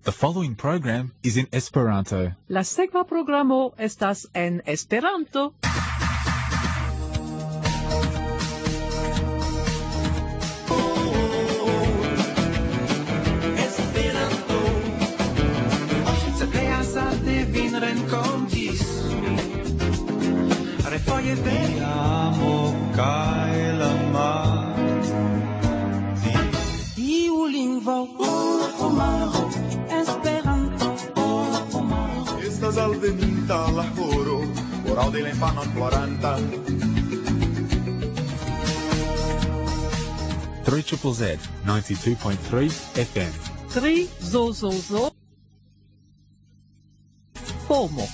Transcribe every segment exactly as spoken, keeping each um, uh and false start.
The following program is in Esperanto. La sekva programo estas en Esperanto. Esperanto. Se pleas al vin renkontis mi. Refoje veri amo kaj la mar. Iu lingvo homaro. Esperanto homaro. Estas alveninta la horo, horo de la infanon ploranta. three Z Z Z, ninety-two point three F M. Tri zo zo zo. Pomo.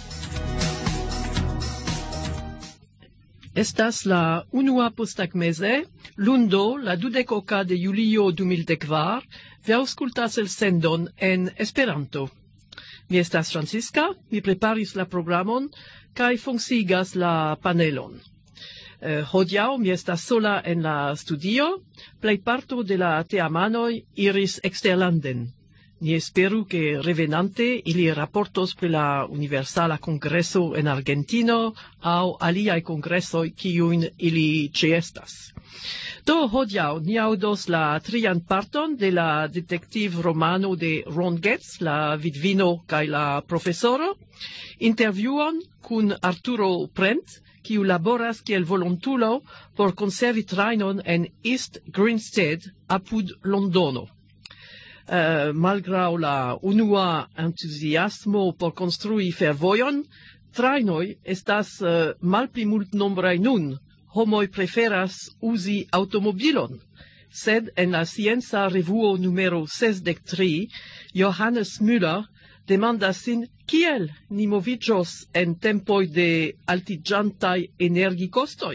Estas la unua posttagmeze, lundo, la dudekoka de julio du mil kvar, vi aŭskultas elsendon en Esperanto. Mi estas Francisca, mi preparis la programon kaj funkciigas la panelon. Uh, hodiaŭ mi estas sola en la studio, plejparto de la teamanoj iris eksterlanden. Ni esperu ke revenante ili raportos pri la Universala Kongreso en Argentino aŭ aliaj kongresoj kiujn ili ĉeestas. Do hodiaŭ ni aŭdos la trian parton de la detektivromano de Ron Getz, la vidvino kaj la profesoro, intervjuon kun Arturo Prent, kiu laboras kiel volontulo por konservi trajnon en East Grinstead apud Londono. Uh, malgraŭ la unua entuziasmo por konstrui fervojon, trajnoj estas uh, malpli multnombraj nun. Homoj preferas uzi aŭtomobilon, sed en la scienca revuo numero sesdek tri, Johannes Müller demandas sin kiel ni moviĝos en tempoj de altiĝantaj energikostoj.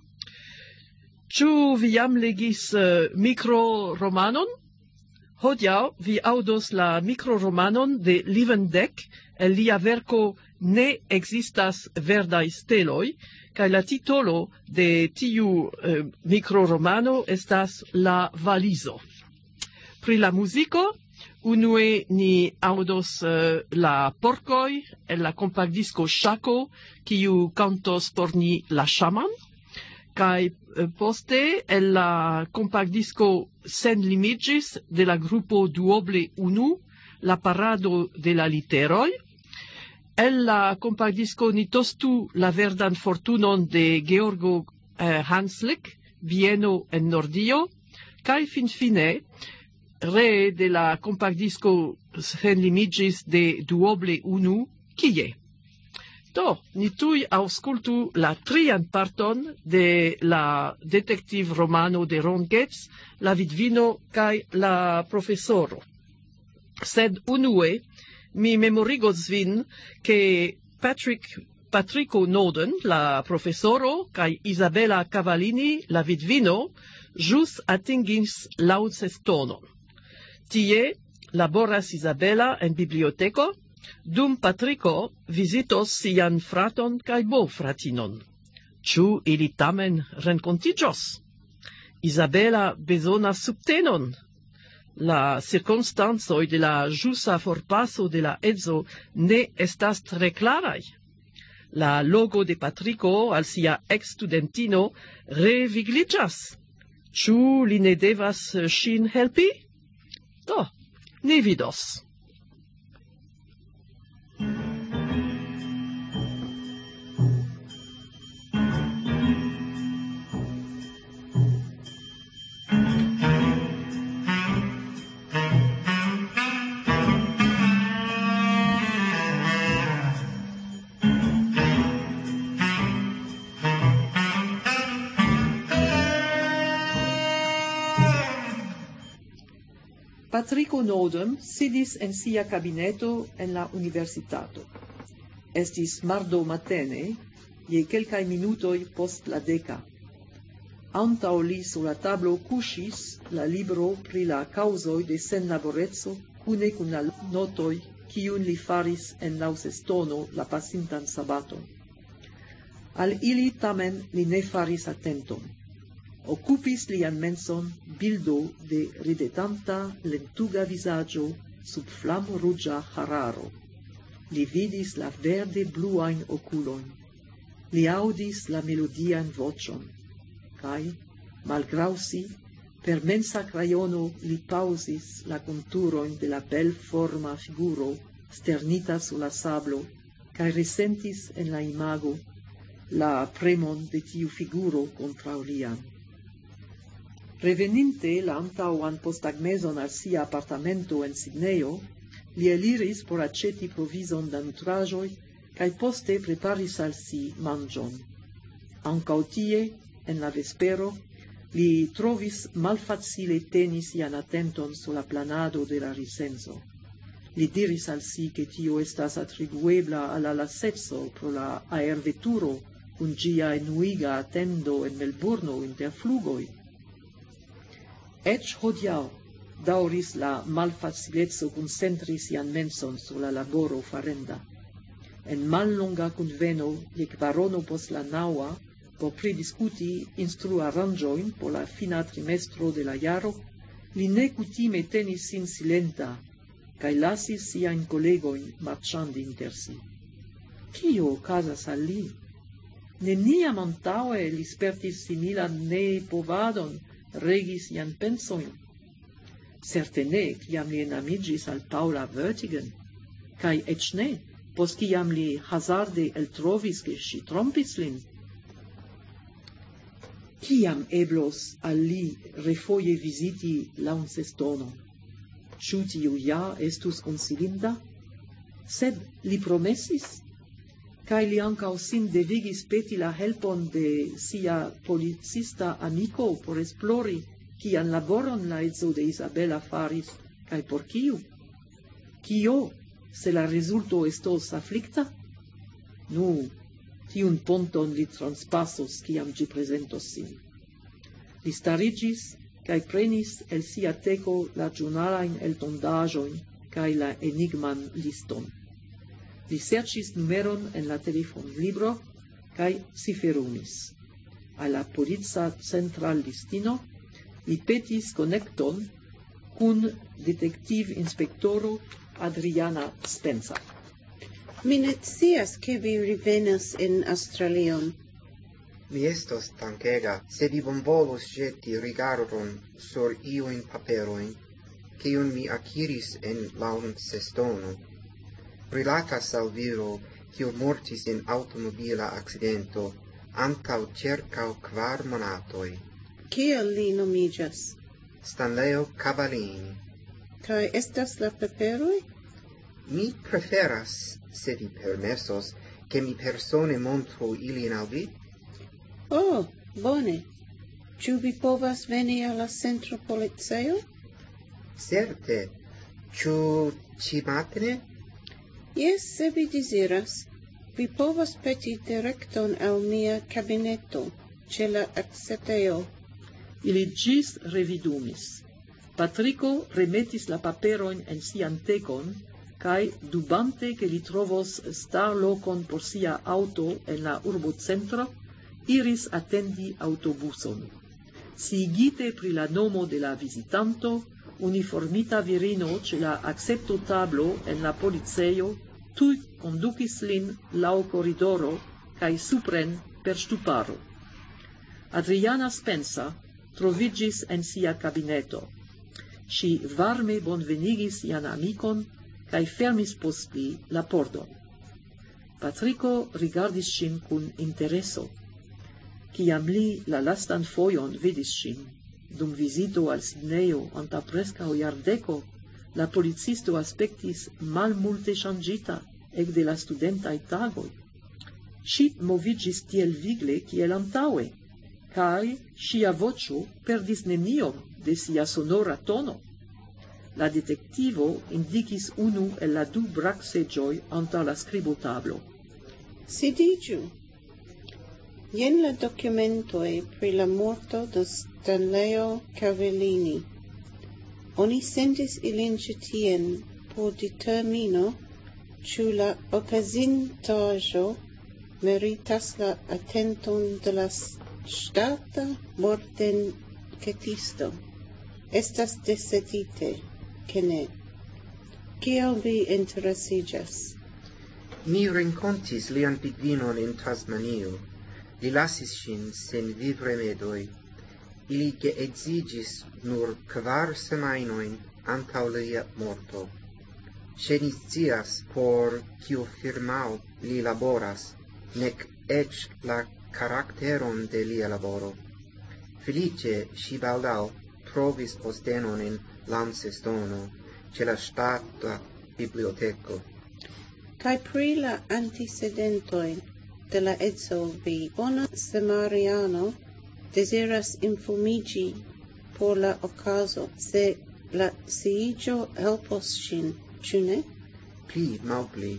Ĉu vi jam legis uh, mikroromanon? Hodiaŭ vi aŭdos la mikroromanon de Livendeck, el lia verko Ne ekzistas verdaj steloj, kaj la titolo de tiu eh, mikroromano estas La valizo. Pri la muziko, unue ni aŭdos eh, la porkoj el la kompaktdisko Ŝako, kiu kantos por ni la ŝaman, kaj eh, poste el la kompaktdisko Senlimiĝis de la grupo Duoble Unu, la parado de la literoj. El la kompaktdisko ni tostu la verdan fortunon de Georgo eh, Hanslick, Vieno en Nordio, kaj finfine re de la kompaktdisko Senlimiĝis de Duoble Unu, Kie. Do, ni tuj aŭskultu la trian parton de la detektivromano de Ron Getz, la vidvino kaj la profesoro. Sed unue, mi memorigos vin che Patrick Patrico Noden, la profesoro, kaj Isabella Cavallini, la vidvino, ĵus atingis laŭdcestonon. Tie laboras Isabella en biblioteko, dum Patrico vizitos sian fraton kaj bofratinon. Ĉu ili tamen renkontiĝos? Isabella bezonas subtenon. La circonstancoj de la ĵusa forpaso de la edzo ne estas tre klaraj. La logo de Patrico al sia ekstudentino revigliĝas. Ĉu li ne devas ŝin helpi? Do, ni vidos. Patrico Nodem sidis en sia kabineto en la universitato. Estis mardo matene, je kelkaj minutoj post la deka. Antaŭ li sur la tablo kuŝis la libro pri la kaŭzoj de senlaboreco kune kun la notoj kiun li faris en Laŭcestono la pasintan sabaton. Al ili tamen li ne faris atenton. Occupis lian menson bildo de ridetanta lentuga vizaĝo sub flamo ruĝa hararo. Li vidis la verde bluajn okulojn. Li aŭdis la melodian voĉon. Kaj, malgraŭ si, per mensa krajono li paŭzis la konturojn de la belforma figuro sternita sur la sablo, kaj resentis en la imago la premon de tiu figuro kontraŭ lian. Reveninte la antaŭan posttagmezon al sia apartamento en Sidnejo, li eliris por aĉeti provizon da nutraĵoj kaj poste preparis al si manĝon. Ankaŭ tie, en la vespero, li trovis malfacile teni sian atenton sur la planado de la risenzo. Li diris al si ke tio estas atribuebla al la laseco pro la aerveturo kun ĝia enuiga atendo en Melburno inter flugoj. Eĉ hodiaŭ daŭris la malfacileco koncentri sian menson sur la laboro farenda. En mallonga kunveno je kvarono post la naŭa por pridiskuti instruaranĝojn por la fina trimestro de la jaro, li ne kutime tenis sin silenta kaj lasis siajn kolegojn marĉandi inter si. Kio okazas al li? Neniam antaŭe li spertis similan nepovadon regi sian pensojn. Certe ne, kiam li enamiĝis al Paula Vertigen, kaj eĉ ne, post kiam li hazarde eltrovis ke ŝi trompis lin. Kiam eblos al li refoje viziti Launceston? Ĉu tiu ja estus konsilinda? Sed li promesis, kaj li ankaŭ sin devigis peti la helpon de sia policista amiko por esplori kian laboron la edzo de Isabela faris, kaj por kiu? Kio, se la rezulto estos aflikta? Nu, tiun ponton li transpasos kiam ĝi prezentos sin. Li stariĝis kaj prenis el sia teko la ĵurnalajn eltondaĵojn kaj la enigman liston. Li serĉis numeron en la telefonlibro kaj ciferumis. Al la polica centrallistino li petis konekton kun detektivinspektoro Adriana Spencer. Mi ne scias ke vi revenas en Aŭstralion. Mi estos dankega, se vi bonvolus ĵeti rigardon sur iujn paperojn, kiujn mi akiris en Launceston. Rilatas al viro, kiu mortis en aŭtomobila akcidento antaŭ ĉirkaŭ kvar monatoj. Kiel li nomiĝas? Stanleo Cavallini. Kaj estas la paperoj? Mi preferas, se vi permesos, ke mi persone montru ilin al vi. Oh, bone. Ĉu vi povas veni al la centra policejo? Certe. Ĉu ĉi-matene? Jes, se vi deziras. Vi povas peti direkton al mia kabineto ĉe la akcetejo. Ili ĝis revidumis. Patriko remetis la paperojn en sian tekon kaj, dubante ke li trovos starlokon por sia aŭto en la urbocentro, iris atendi aŭtobuson. Siigite pri la nomo de la vizitanto, uniformita virino ĉe la akceptotablo en la policejo tuj kondukis lin laŭ koridoro kaj supren per ŝtuparo. Adriana Spencer troviĝis en sia kabineto. Ŝi varme bonvenigis sian amikon kaj fermis post li la pordon. Patriko rigardis ŝin kun intereso. Kiam li la lastan fojon vidis ŝin, dum vizito al Sidnejo antaŭ preskaŭ jardeko, la policisto aspektis malmulte ŝanĝita ekde la studentaj tagoj. Ŝi moviĝis tiel vigle kiel antaŭe, kaj ŝia voĉo perdis nenion de sia sonora tono. La detektivo indikis unu el la du brakseĝoj antaŭ la skribotablo. Sidiĝu. Jen la dokumentoj pri la morto de Stanleo Cavallini. Oni sendis ilin ĉi tien por determino, ĉu la okazintaĵo meritas la atenton de la ŝtata mortenketisto. Estas decidite ke ne. kiel vi interesigas? Mi renkontis lian pingvinon en Tasmanio. Li lasis ŝin sen vivremedoj. Ili geedziĝis nur kvar semajnojn antaŭ lia morto. Ŝi ne scias por kiu firmao li laboras, nek eĉ la karakteron de lia laboro. Feliĉe ŝi baldaŭ trovis postenon en Launceston ĉe la ŝtata biblioteko. Kai pri la antecedentoj de la edzo vi, bona Samariano, desiras informiĝi por la okazo, se la sciiĝo helpos ŝin, ĉu ne? Pli malpli.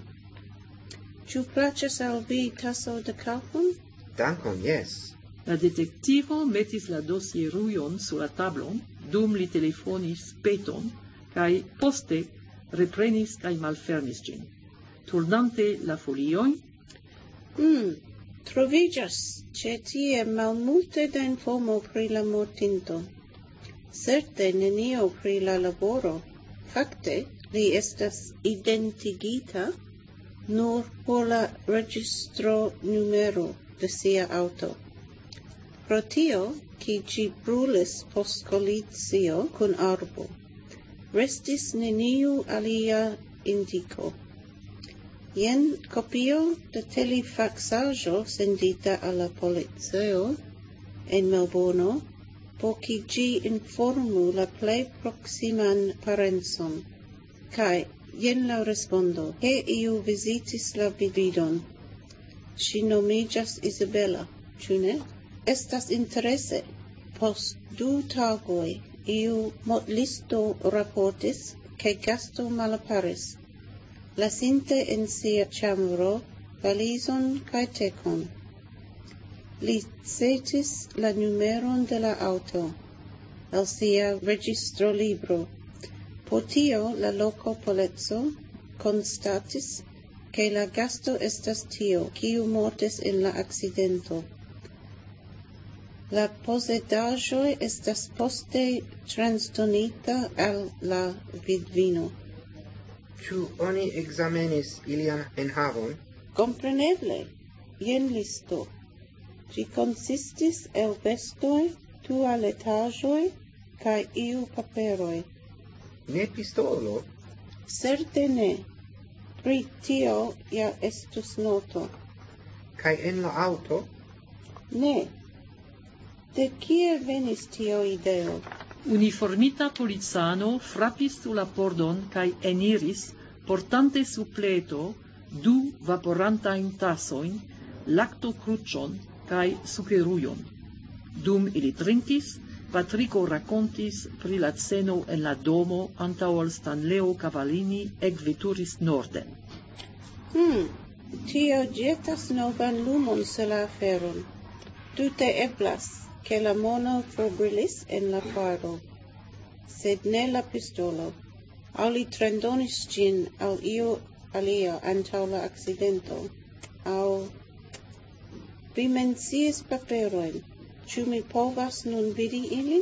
Ĉu plaĉas al vi taso de kafon? Dankon, jes. La detektivo metis la dosierujon sur la tablon, dum li telefonis Peton, kaj poste reprenis kaj malfermis ĝin. Turnante la foliojn, Hmm, troviĝas ĉe tie malmulte da informo pri la mortinto. Certe nenio pri la laboro. Fakte, li estas identigita nur por la registro numero de sia aŭto. Pro tio, ke ĝi brulis post kolicio kun arbo. Restis neniu alia indiko. Jen kopio de telefaxaĵo sendita al la policio en Melbourno, por ke ĝi informu la plej proksiman parencon. Kaj jen la respondo: ke iu vizitis la vidvindon. Ŝi nomiĝas Isabela, ĉu ne? Estas interese. Post du tagoj iu motlisto raportis, ke gasto malaperis, lasinte en sia ĉambro valizon kaj tekon. Li citis la numeron de la aŭto el sia registrolibro. Por tio la loko polico konstatis, ke la gasto estas tio, kiu mortis en la akcidento. La posedaĵoj estas poste transdonita al la vidvino. Ĉu oni ekzamenis ilian enhavon? Kompreneble, jen listo. Ĝi konsistis el vestoj, tualetaĵoj kaj iu paperoj. Ne pistolo? Certe ne. Pri tio ja estus noto. Kaj en la aŭto? Ne. De kie venis tio ideo? uniformita policano frapis sur la pordon kaj eniris, portante sur pleto du vaporantajn tasojn, laktokruĉon kaj sukerujon. Dum ili trinkis, Patriko rakontis pri la sceno en la domo antaŭ ol Stanleo Cavallini ekveturis norden. Hmm, tio ĵetas novan lumon sur la aferon. Tute eblas, ke la mono forbrilis en la faro, sed ne la pistolo. Aŭ li trendonis ĝin al iu alia antaŭ la akcidento, aŭ vi menciis paperojn. Ĉu mi povas nun vidi ilin?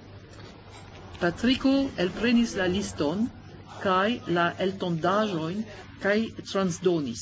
Patriko elprenis la liston kaj la eltondaĵojn kaj transdonis.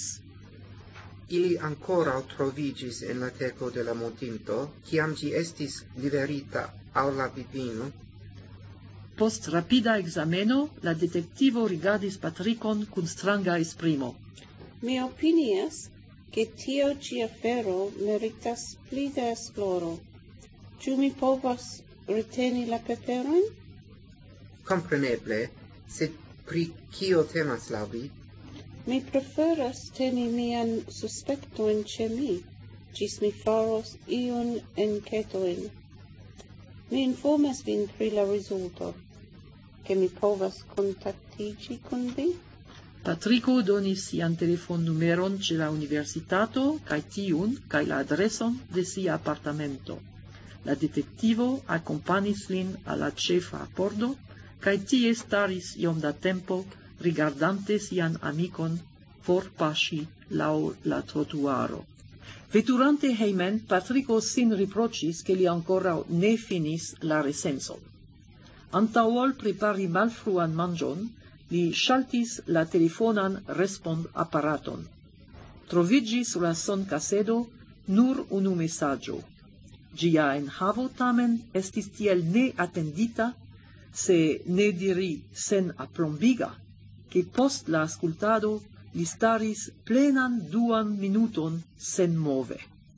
Ili ankoraŭ troviĝis en la teko de la mortinto, kiam ĝi estis liverita al la vidvino. Post rapida ekzameno, la detektivo rigardis Patrikon kun stranga esprimo. Mi opinias, ke tio ĉi afero meritas pli da esploro. Ĉu mi povas reteni la paperojn? Kompreneble, sed pri kio temas laŭ vi? Mi preferas teni mian suspektojn ĉe mi, ĝis mi faros iun enketojn. Mi informas vin pri la rezulto, ke mi povas kontaktiĝi kun vi. Patriko donis sian telefonnumeron ĉe la universitato kaj tiun kaj la adreson de sia apartamento. La detektivo akompanis lin al la ĉefa pordo kaj tie staris iom da tempo rigardante sian amikon forpaŝi laŭ la trotuaro. Veturante hejmen, Patriko sin riproĉis, ke li ankoraŭ ne finis la recenson. Antaŭ ol prepari malfruan manĝon, li ŝaltis la telefonan respond-aparaton. Troviĝis sur la sonkasedo nur unu mesaĝo. Ĝia enhavo tamen estis tiel neatendita, se ne diri sen aplombiga, che post la ascoltado li staris plenan duan minuton sen move.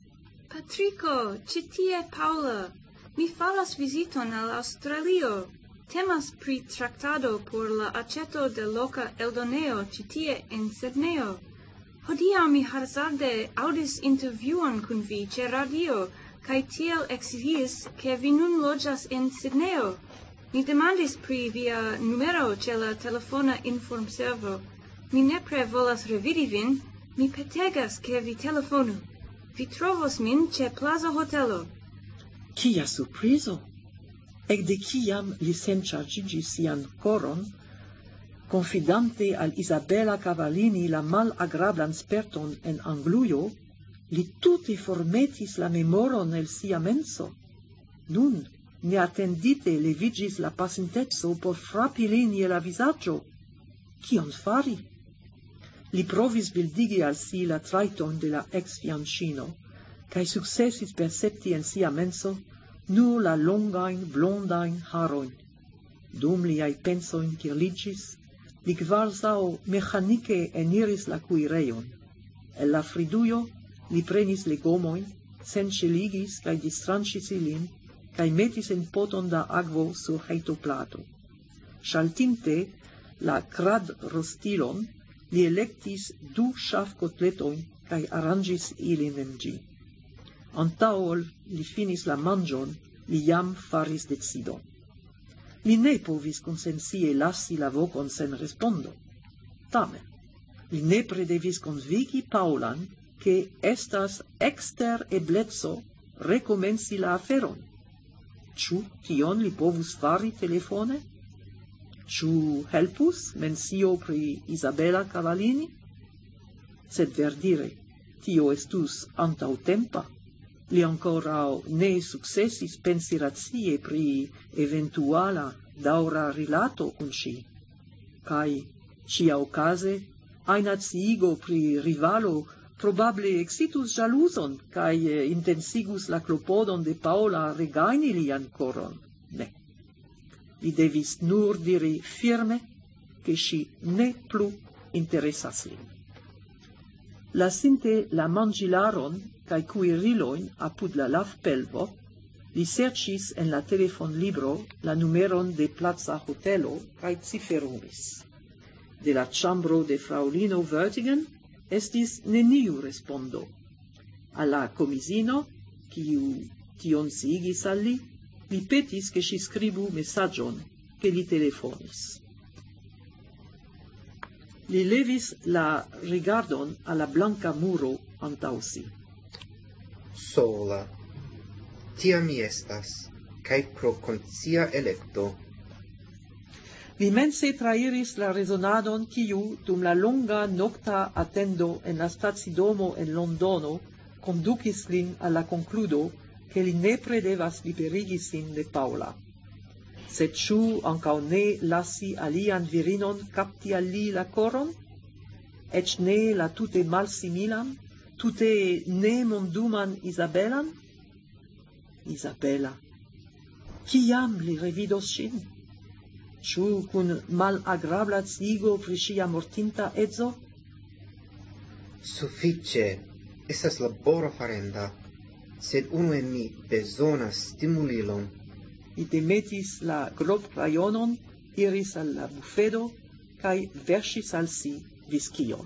Patrico, ci tie Paula, mi faras visiton al Australio. Temas pri traktado por la aceto de loca eldoneo ci tie en Sydneyo. Hodiaŭ mi hazarde aŭdis intervjuon kun vi ĉe radio, kaj tiel eksciis, ke vi nun loĝas en Sydneyo. Mi demandis pri via numero ĉe la telefona informservo. Mi nepre volas revidi vin, mi petegas ke vi telefonu. Vi trovos min ĉe Plaza Hotelo. Kia surprizo! Ekde kiam li senĉarĝigis sian koron, confidante al Isabella Cavallini la malagrablan sperton en Anglujo, li tute formetis la memoron el sia menso. Nun, neatendite leviĝis la pasinteco por frapi lin je la vizaĝo. Kion fari? Li provis bildigi al si la trajton de la ex-fianĉino, kaj sukcesis percepti en sia menso nur la longajn blondajn harojn. Dum liaj pensoj kirliĝis, li kvazaŭ meĥanike eniris la kuirejon. El la fridujo li prenis legomojn, senŝeligis kaj distranĉis ilin, kaj metis en poton da akvo sur hejtoplato. Ŝaltinte la kradrostilon, li elektis du ŝafkotletojn kaj aranĝis ilin en ĝi. Antaŭ ol li finis la manĝon, li jam faris decidon. Li ne povis konsensie lasi la vokon sen respondo. Tamen, li nepre devis konvinki Paŭlan, ke estas ekster ebleco rekomenci la aferon. Ĉu tion li povus fari telefone? Ĉu helpus mensio pri Isabella Cavallini? Sed verdire, tio estus antaŭtempa. Li ankoraŭ ne sukcesis pensi racie pri eventuala daŭra rilato kun ŝi. Kaj ĉiaokaze ajna sciigo pri rivalo probable excitus ĵaluzon kaj intensigus la klopodon de Paŭla regajni lian koron. Ne. Li devis nur diri firme che ŝi ne plu interesas lin. Lasinte la manĝilaron kaj kuirilojn apud la lavpelvo, li serĉis en la telefonlibro la numeron de Plaza Hotelo kaj ciferumis. De la ĉambro de fraŭlino Vertigen estis neniu respondo. Al la komisino, kiu tion sciigis al li, li petis che ŝi skribu mesaĝon, ke li telefonis. Li levis la rigardon al la blanka muro antaŭ si. Sola. Tia mi estas, kaj pro konscia elekto. Li mense trairis la rezonadon kiu dum la longa nokta atendo en la stacidomo en Londono kondukis lin al la konkludo che li nepre devas liberigi sin de Paŭla. Sed ĉu ankaŭ ne lasi alian virinon kapti al li la koron? Eĉ ne la tute malsimilan, tute ne monduman Isabellan? Isabella. Kiam li revidos ŝin? Ĉu kun malagrabla sciigo pri ŝia mortinta edzo? Sufiĉe. Estas laboro farenda. Sed unu en mi bezonas stimulilon. Li demetis la glop-rajonon, iris al la bufedo, kaj verŝis al si viskion.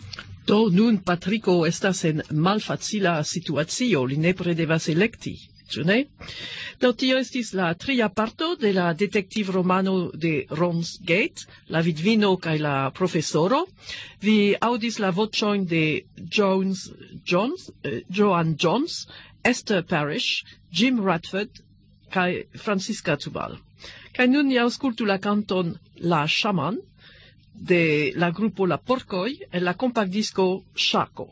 Do nun Patrico estas en malfacila situacio, li nepre devas elekti. ĉu ne? Do tio estis la tria parto de la detektivromano de Ramsgate, la vidvino kaj la profesoro. Vi aŭdis la voĉojn de Jones, Jones, eh, Joan Jones, Esther Parrish, Jim Radford kaj Francisca Tubal. Kaj nun ni aŭskultu la kanton La Shaman de la grupo La Porcoj en la kompaktdisko Ŝako.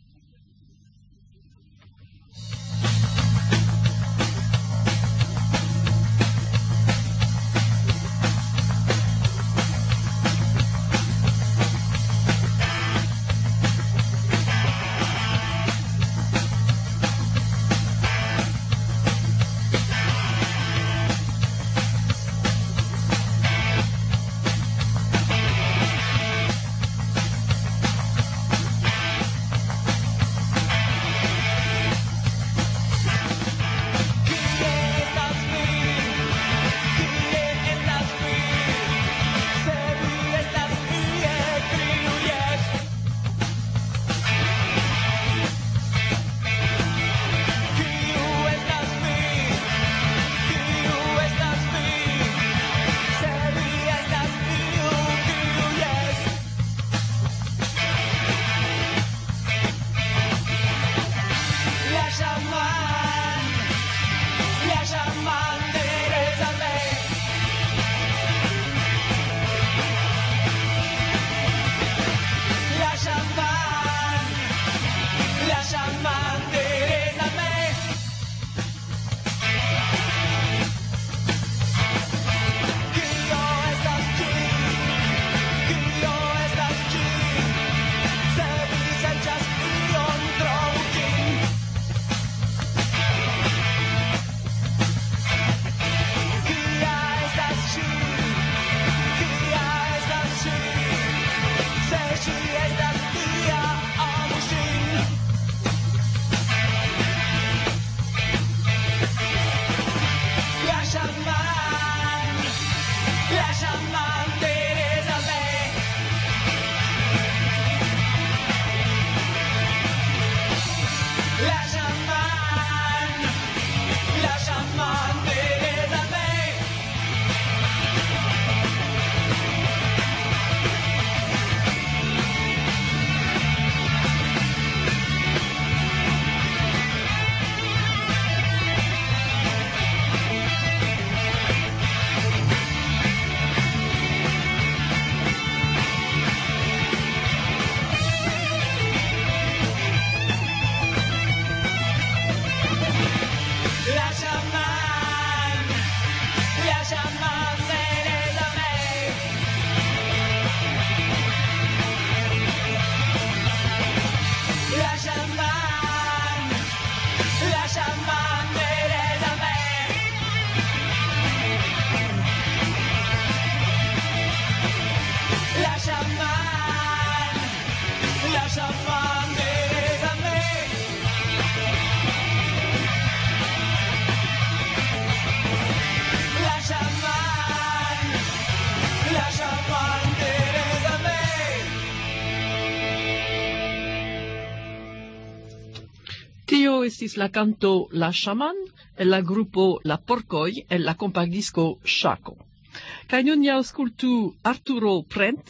Tio estis la canto La Shaman el la grupo La Porcoj el la kompaktdisko Ŝako. Kaj nun ni aŭskultu Arturo Prent,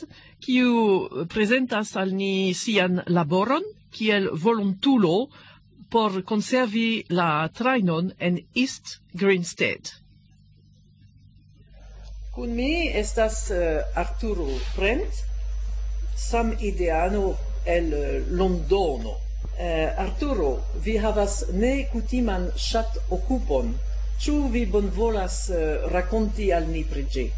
kiu prezentas al ni sian laboron kiel volontulo por konservi la trajnon en East Grinstead. Kun mi estas uh, Arturo Prent, samideano el uh, Londono. Uh, Arturo, vi havas ne kutiman ŝat okupon. Ĉu vi bonvolas uh, rakonti al ni pri ĝi?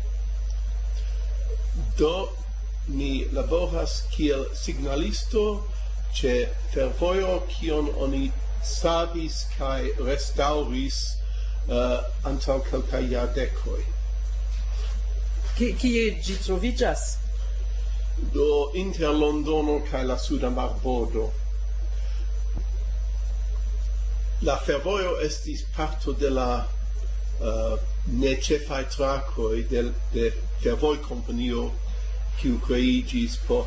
Do, mi laboras kiel signalisto ĉe fervojo, kion oni savis kaj restaŭris uh, antaŭ kelkaj jardekoj. Kie ĝi troviĝas? Do, inter Londono kaj la suda marbordo. La fervojo estis parto de la uh, neĉefaj trakoj de, de fervojkompanio, kiu kreiĝis por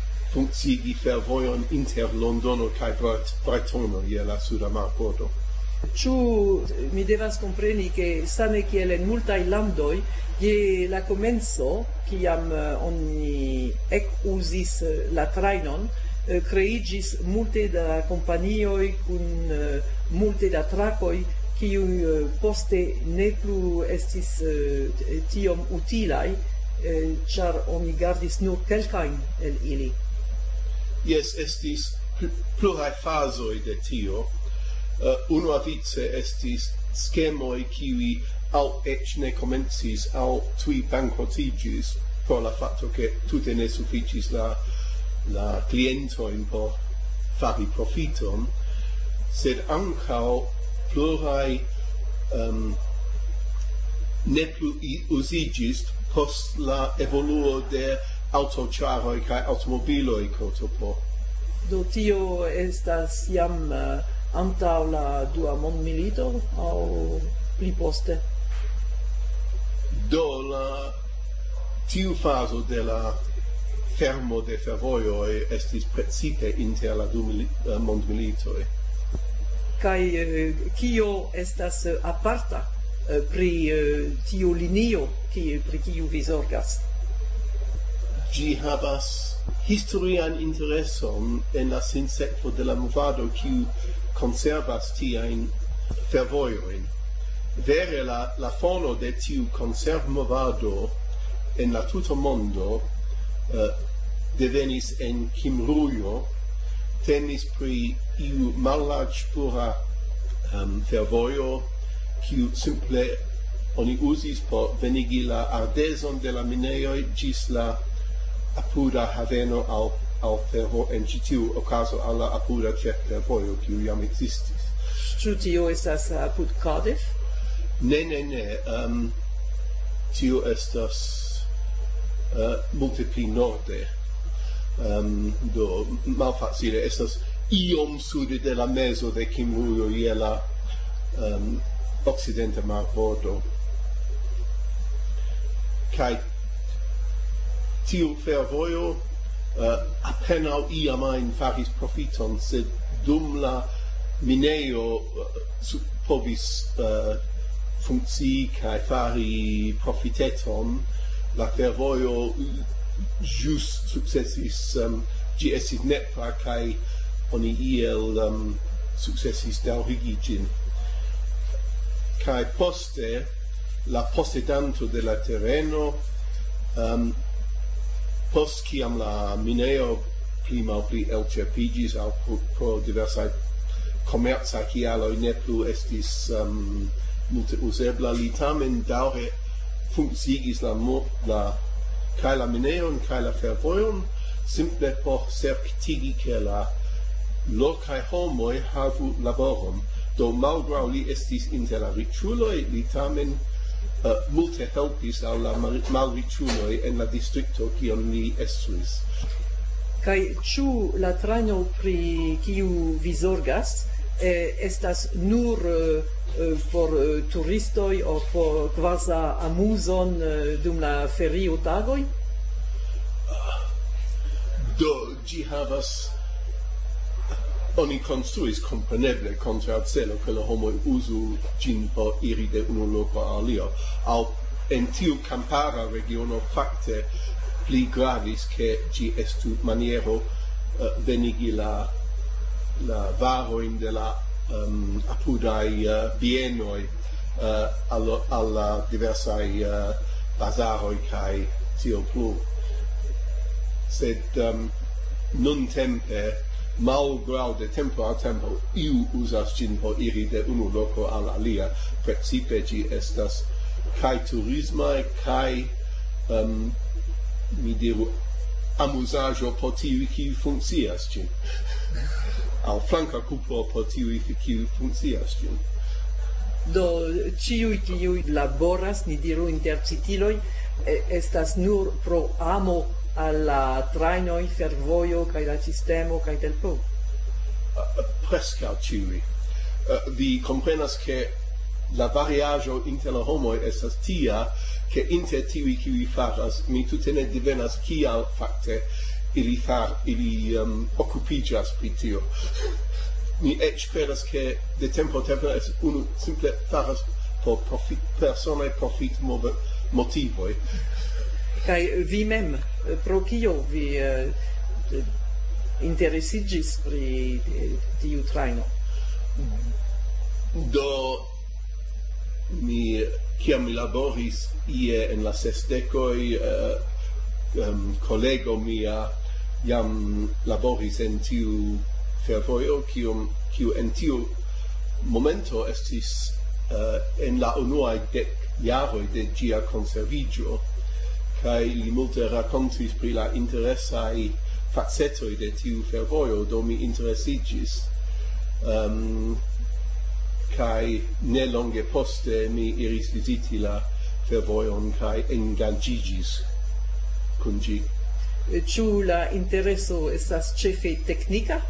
funkcigi fervojon inter Londono kaj Britono je la suda marbordo. Ĉu mi devas kompreni ke same kiel en multaj landoj, je la komenco, kiam uh, oni ekuzis uh, la trajnon, uh, kreiĝis multe da kompanioj kun uh, multe da trakoj, kiuj uh, poste ne plu estis uh, tiom utilaj, uh, ĉar oni gardis nur kelkajn el ili. Yes, estis pl- pluraj fazoj de tio. Uh, unuavice estis skemoj kiuj aŭ eĉ ne komencis aŭ tuj bankrotiĝis pro la fakto ke tute ne sufiĉis la la klientojn por fari profiton, sed ankaŭ pluraj um, ne plu i- uziĝis post la evoluo de aŭtoĉaroj kaj aŭtomobiloj kotopo. Do tio estas jam uh, antaŭ la dua mondmilito aŭ pli poste? Do la tiu fazo de la fermo de fervojoj estis precipe inter la du mili- uh, mondmilitoj. Kaj uh, kio estas uh, aparta uh, pri uh, tiu linio ki, pri kiu vi zorgas? Ĝi havas historian intereson en la sinsekvo de la movado kiu konservas tiajn fervojojn. Vere la, la fono de tiu konservmovado en la tuta mondo uh, devenis en Kimrujo, temis pri iu mallarĝspura um, fervojo kiu simple oni uzis por venigi la ardezon de la minejoj ĝis la apuda haveno al al fervo en ĉi tiu okazo al la apuda ĉeffervojo kiu jam ekzistis. Ĉu tio estas apud Cardiff? Ne, ne, ne. Um, tio estas uh, multe pli norde. Um, do malfacile estas iom sude de la mezo de Kimrujo je la um, okcidenta marbordo. Kaj tiu fervojo uh, apenaŭ iamajn faris profiton, sed dum la minejo uh, su- povis uh, funkcii kaj fari profiteton, la fervojo ĵus sukcesis, um, ĝi estis nepra kaj oni iel um, sukcesis daŭrigi ĝin. Kaj poste la posedanto de la tereno, um, post kiam la mineo pli malpli elĉerpiĝis aŭ pro, pro diversaj komercaj kialoj ne plu estis um, multe uzebla, li tamen daŭre funkciigis la, mo- la kaj la mineon kaj la fervojon simple por certigi ke la lokaj homoj havu laboron. Do malgraŭ li estis inter la riĉuloj, li tamen uh, multe helpis al la mal- malriĉuloj en la distrikto kion li estris. Kaj ĉu la trajno pri kiu vi zorgas eh, estas nur eh, eh, por eh, turistoj aŭ por kvaza amuzon eh, dum la feriotagoj? Do ĝi havas oni konstruis kompreneble kontraŭ celo ke la homoj uzu ĝin por iri de unu loko al alia. Aŭ en tiu kampara regiono fakte pli gravis ke ĝi estu maniero uh, venigi la la varojn de la um, apudaj uh, bienoj uh, al, al la diversaj uh, bazaroj kaj tio plu. Sed um, nuntempe, malgraŭ de tempo al tempo, iu uzas ĝin por iri de unu loko al alia. Precipe ĝi estas kaj turismaj kaj um, mi diru amuzaĵo por tiuj kiuj funkcias ĝin. Aŭ flanka kupro por tiuj kiuj funkcias ĝin. Do ĉiuj kiuj laboras, ni diru inter citiloj, eh, estas nur pro amo al la trajnoj, fervojo kaj la sistemo kaj tel plu. Uh, preskaŭ ĉiuj. Uh, vi komprenas ke la variaĵo inter la homoj estas tia, ke inter tiuj kiuj faras, mi tute ne divenas kial fakte ili far ili um, okupiĝas pri tio. mi ec credas che de tempo tempo es unu simple faras por profit personae profit motivoi. Kai vi mem pro kio vi uh, interessigis pri tiu traino? Do mi kiam mi laboris ie en la sesdecoi uh, um, collego mia jam laboris en tiu fervojo kiu kiu en tiu momento estis uh, en la unuae dec jaroj de ĝia konservigio, kaj li multe rakontis pri la interesaj facetoj de tiu fervojo, do mi interesiĝis. Um, kai ne longe poste mi iris visiti la fervojon kai engagigis kun ĝi. Ĉu la intereso estas ĉefe teknika?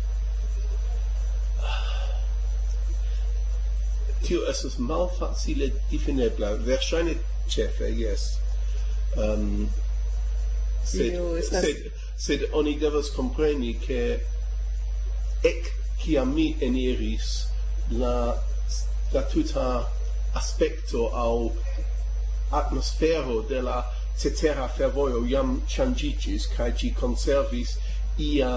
Tio estas malfacile difinebla, verŝajne ĉefe, jes. Um, sed, estas... sed, sed oni devas kompreni ke ek kiam mi eniris la la tuta aspecto au atmosfero de la cetera fervojo jam changicis, kai ci conservis ia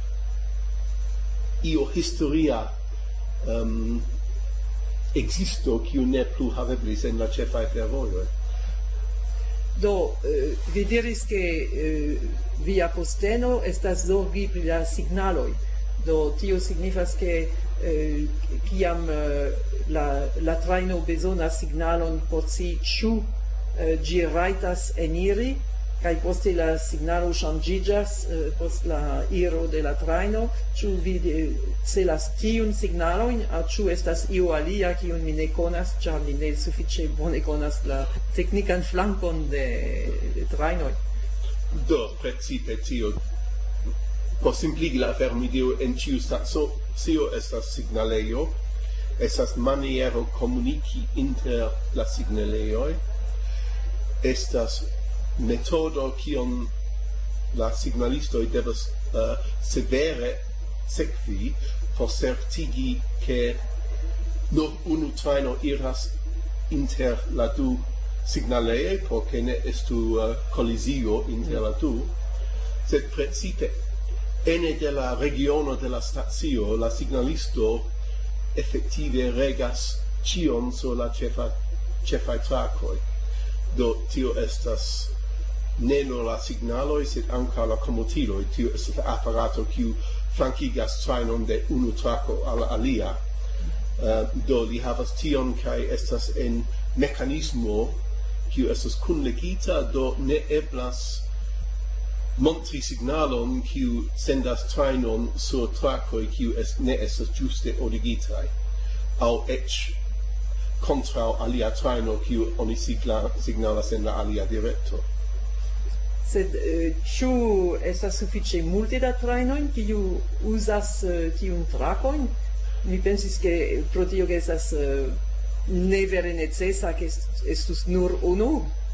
io historia um, existo kiu ne plu haveblis en la cefai fervojoj. Do, uh, vi diris che uh, via posteno estas zorgi pri la signaloj. Do, tio signifas che eh, kiam eh, la, la traino besona signalon por si ĉu eh, ĝi rajtas eniri, kaj poste la signalo ŝanĝiĝas eh, post la iro de la traino, ĉu vi eh, celas tiun signalojn, aŭ ĉu estas io alia kiun mi ne konas, ĉar mi ne sufiĉe bone konas la teknikan flankon de, de trainoj. Do, precipe tio por simpligi la afero mi diru en ciu stacio estas signalejo, estas maniero komuniki inter la signalejoj, estas metodo kion la signalistoj devas uh, severe sekvi por certigi ke nur unu trajno iras inter la du signalejoj, por ke ne estu uh, kolizio inter la du, sed precipe ene de la regiono de la stacio, la signalisto effettive regas cion sur la cefa, cefai tracoi. Do, tio estas ne nur la signaloi, sed anca la comutiloi. Tio estas la apparato kiu flankigas trainon de unu traco al alia. Uh, do, li havas tion kai estas en mecanismo kiu estas kunlegita, do ne eblas montri signalon kiu sendas trainon sur tracoi kiu es, ne estas juste origitai, au ec contrau alia traino kiu oni sigla, signalas en la alia directo. Sed ĉu uh, estas sufiĉe multe da trainojn kiu uzas uh, tiun tracojn? Mi pensis ke pro tio ke estas uh, ne vere necesa ke est, estus nur unu.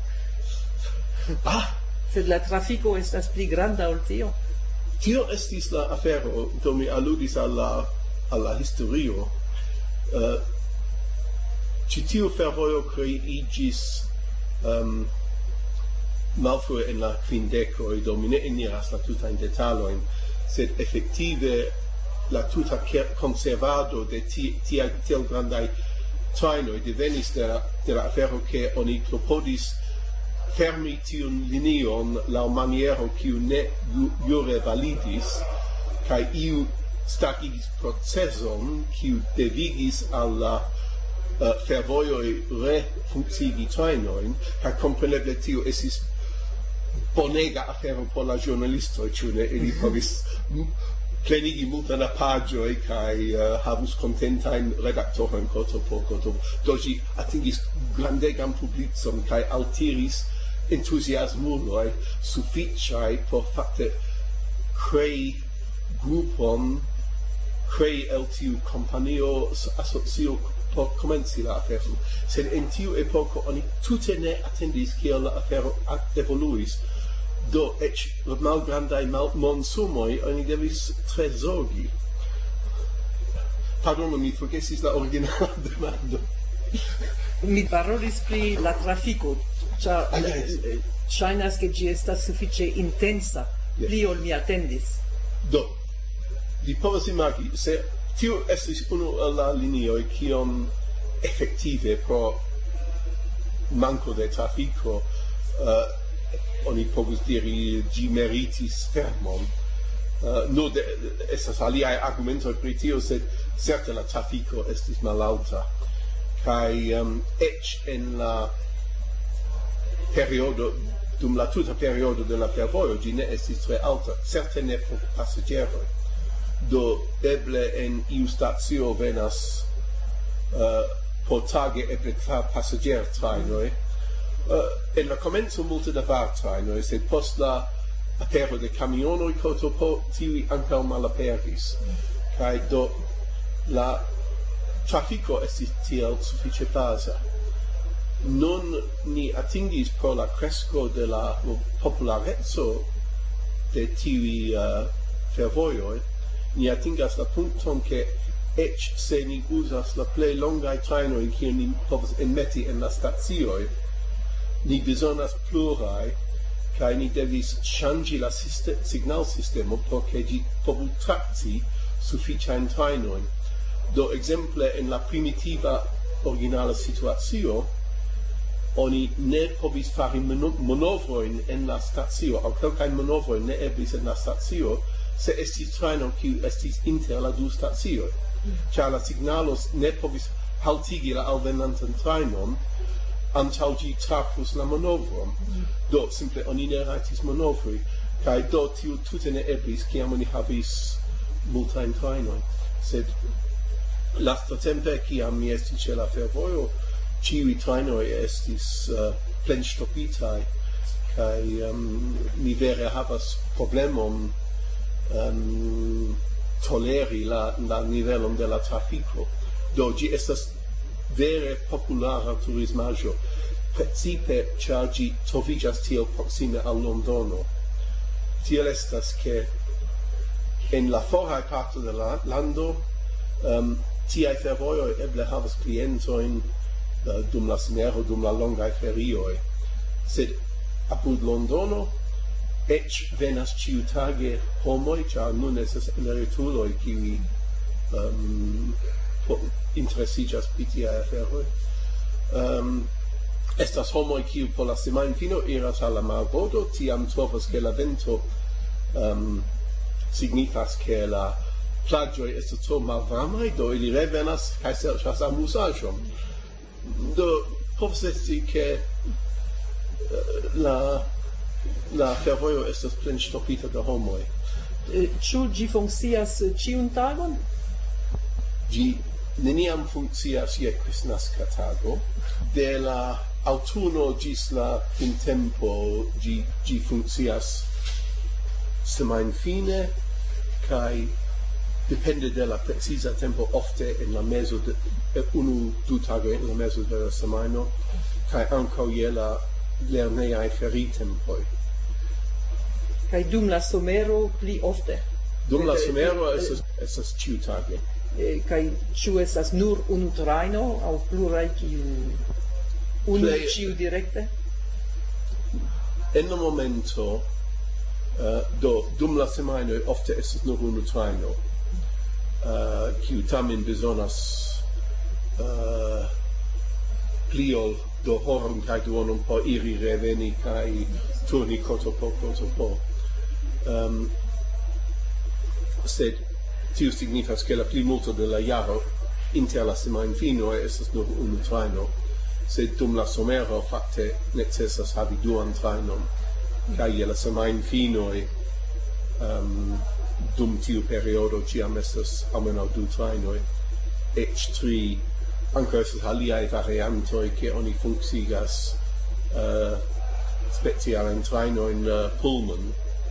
Ah! Sed la trafico estas pli granda ol tio. Tio estis la afero, do mi alludis al la, al la historio. Uh, ci tiu fervojo kreiigis um, malfrue en la quindecoi, do mi ne eniras la tuta in detaloin, sed effettive la tuta conservado de tiel ti, grandai trainoi devenis de la, de la afero che oni clopodis fermi tiun linion la maniero kiu ne jure validis, kai iu stagigis proceson kiu devigis al la uh, fervojoj refunkcigi trajnojn, kaj kompreneble tio estis bonega afero por la ĵurnalistoj, ĉu ne? Ili povis plenigi multan paĝoj kaj uh, havus kontentajn redaktorojn koto por koto. Do ĝi atingis grandegan publicon kaj altiris entusiasmuloi sufficiai por facte crei grupon, crei el tiu companio asocio por comenci la afero. Sed en tiu epoco oni tute ne attendis kiel la afero evoluis. Do, ec malgrandai mal monsumoi oni devis tre zorgi. Pardonu, mi forgesis la originala demando. Mi parolis pri la trafiko, ĉar Ah, yes. ŝajnas ke ĝi estas sufiĉe intensa, Yes. pli ol mi atendis. Do, vi povas imagi, se tiu estis unu el la linioj kion efektive pro manco de trafiko uh, oni povus diri ĝi meritis fermon. Uh, no, de, estas aliaj argumentoj pri tio, sed certe la trafiko estis malalta. Kai um, eĉ en la periodo, dum la tuta periodo de la fervojo, ĝi ne estis tre alta, certe ne por pasaĝeroj. Do eble en iu stacio venas uh, por tage eble kvar pasaĝertrajnoj. Uh, en la komenco multe da vartrajnoj, sed post la apero de camionoj kotopo tiuj ankaŭ malaperis. Kaj do la trafiko estis tiel sufiĉe baza. Nun ni atingis pro la kresko de la populareco de tiuj uh, fervojoj, ni atingas la punkton ke eĉ se ni uzas la plej longaj trajnoj kiujn ni povas enmeti en la stacioj, ni bezonas pluraj, kaj ni devis ŝanĝi la signalsistemo por ke ĝi povu trakti sufiĉajn trajnojn. Do ekzemple en la primitiva originala situacio oni ne povis fari manovrojn en la stacio, aŭ kelkajn manovrojn ne eblis en la stacio, se estis trajno kiu estis inter la du stacioj, ĉar la signalos ne povis haltigi la alvenantan trajnon antaŭ ĝi trafus la manovron. Do simple oni ne rajtis manovri, kaj do tiu tute ne eblis kiam oni havis multajn trajnojn. Sed lastatempe kiam mi estis ĉe la fervojo, ĉiuj trajnoj estis uh, plenŝtopitaj, kaj um, mi vere havas problemon um, toleri la, la nivelon de la trafiko. Do ĝi estas vere populara turismaĵo, precipe ĉar ĝi troviĝas tiel proksime al Londono. Tiel estas ke en la foraj parto de la lando um, tiaj fervojoj eble havas klientojn uh, dum la somero, dum la longaj ferioj. Sed apud Londono eĉ venas ĉiutage homoj, ĉar nun estas emerituloj kiuj um, interesiĝas pri tiaj aferoj. Um, estas homoj kiuj por la semajnfino iras al la marbordo, tiam trovas ke la vento um, signifas ke la plaĝoj estas tro malvarmaj, do ili revenas kaj serĉas amuzaĵon. Do povas esti ke uh, la la fervojo estas plenŝtopita de homoj. Ĉu ĝi funkcias ĉiun tagon? Ĝi neniam funkcias je kristnaska tago. De la aŭtuno ĝis la printempo ĝi ĝi funkcias semajnfine kaj depende de la preciza tempo ofte en la mezo de unu du tagoj en la mezo de la semajno kaj ankaŭ je la lernejaj feritempoj. Kaj dum la somero pli ofte? Dum la somero estas estas ĉiutage. Kaj ĉu estas nur unu trajno aŭ pluraj kiu unu Plej- ĉiu direkte? En la momento uh, do dum la semajnoj ofte estas nur unu trajno, uh, kiu tamen bezonas uh, pli ol do horon kaj duonon por iri reveni kaj turni koto po koto po. Um, sed tio signifas ke la plimulto de la jaro inter la semajnfinoj estas nur unu trajno, sed dum la somero fakte necesas havi duan trajnon, kaj je la semajnfinoj um, dum tiu periodo ĉiam estas almenaŭ du trajnoj, eĉ tri. Ankaŭ estas aliaj variantoj ke oni funkcigas uh, specialajn trajnojn uh, Pullman.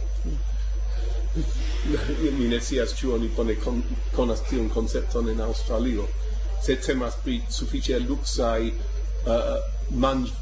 Mi ne scias ĉu oni bone kon, konas tiun koncepton en Aŭstralio, sed temas pri sufiĉe luksaj uh, manĝ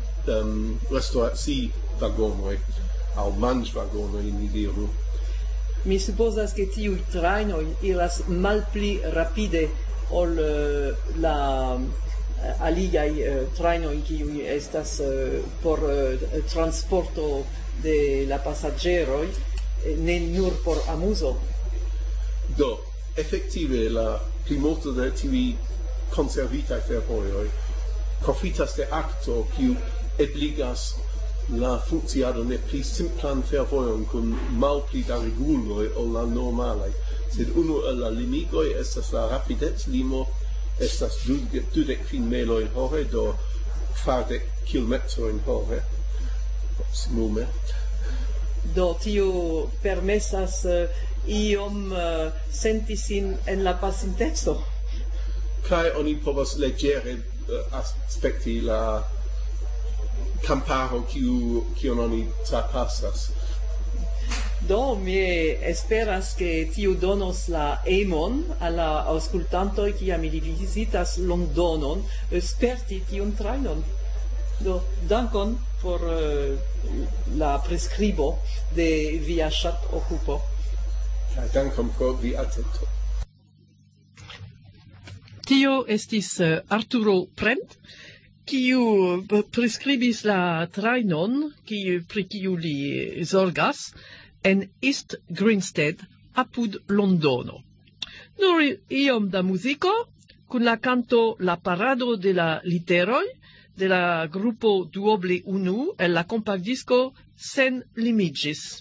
um, restoraci-vagonoj aŭ manĝvagonoj, ni diru. Mi supposas che tiu trainoi iras malpli rapide ol uh, la uh, aliai uh, trainoi kiui estas uh, por uh, transporto de la passageroi, ne nur por amuso. Do, effettive la plimulto de tivi conservitae fervojoj profitas de acto kiu ebligas la funkciado ne pli simplan fervojon kun malpli da reguloj ol la normalaj. Sed unu el la limigoj estas la rapideclimo, estas dudek kvin meloj hore, do kvardek kilometrojn hore proksimume. Do tio permesas uh, iom uh, senti sin en la pasinteco. Kai oni povas leggere uh, aspekti la camparo kiu kiun oni trapasas. Do mi esperas che tio donos la emon alla auscultantoi kiam ili visitas Londonon sperti tiun trainon. Do dankon por uh, la prescribo de via chat occupo. Dankon pro vi atento. Tio estis uh, Arturo Prent, kiu prescribis la trainon, kiu pri kiu li zorgas, en East Grinstead, apud Londono. Nur iom da musico, kun la canto La Parado de la Literoj, de la gruppo Duoble Unu, el la compactdisco Sen Limigis.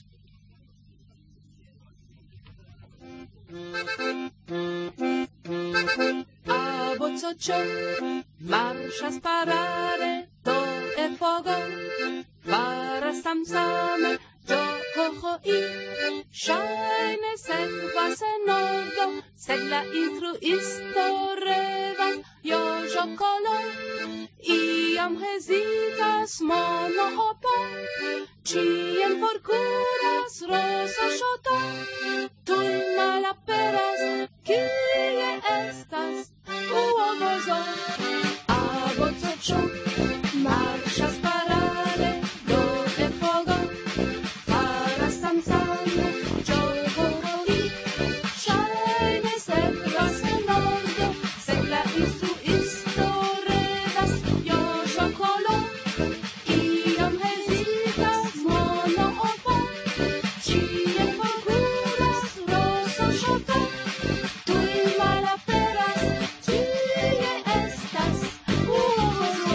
Abococcio, marchas parare, do e fogo, para samsame, do ho i, shine sekvas en ordo, sed la instruisto revas, io giocolo, iam hesitas monohopo, cien forcuras rosa shoto, tui malaperas, kie estas uovozo. Abococcio, marchas parare, do e fogo, para samsame, giocoli, shine sekvas en ordo, sed la instruisto revas, io giocolo, iam hesitas monohopo, cien forcuras rosa shoto, tui malaperas, kie estas uovozo.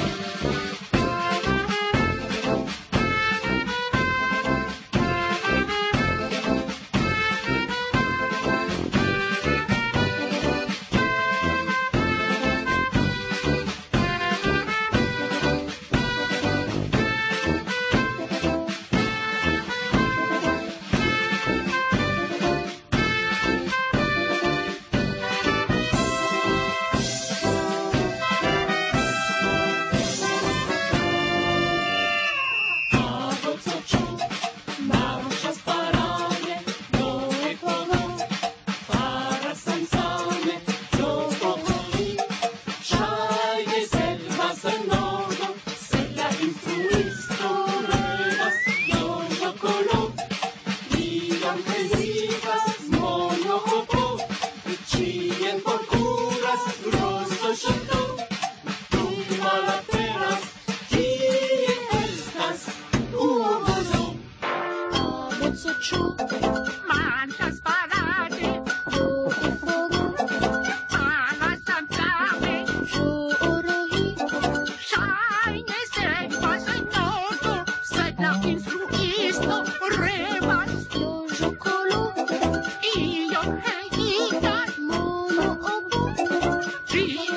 Abococcio, marchas parare, do e fogo, para samsame, giocoli, shine sekvas en ordo, sed la instruisto revas, io giocolo, iam hesitas monohopo, cien forcuras rosa shoto, tui malaperas, kie estas uovozo. Abococcio, marchas parare, do e fogo, para samsame, giocoli, shine sekvas en ordo, sed la instruisto revas, io giocolo, iam hesitas monohopo, cien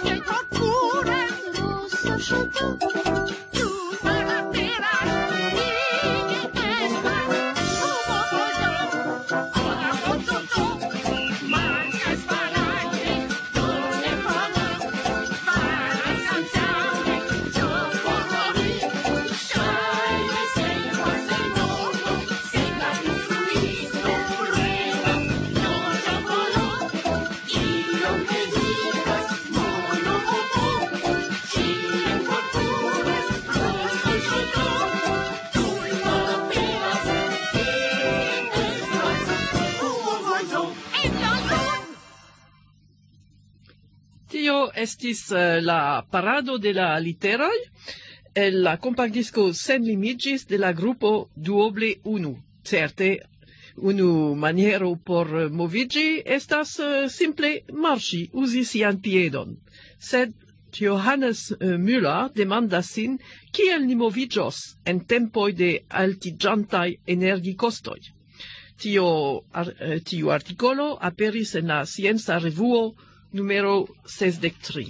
Tio estis uh, la parado de la literoj. El la compagdisco senlimigis de la grupo duoble unu. Certe, unu maniero por movigi estas uh, simple marŝi, uzi sian piedon. Sed Johannes uh, Müller demandas sin, kiel ni moviĝos en tempoj de altiĝantaj energikostoj. Tio, ar, uh, tiu artikolo aperis en la Scienca Revuo numero sesdek tri.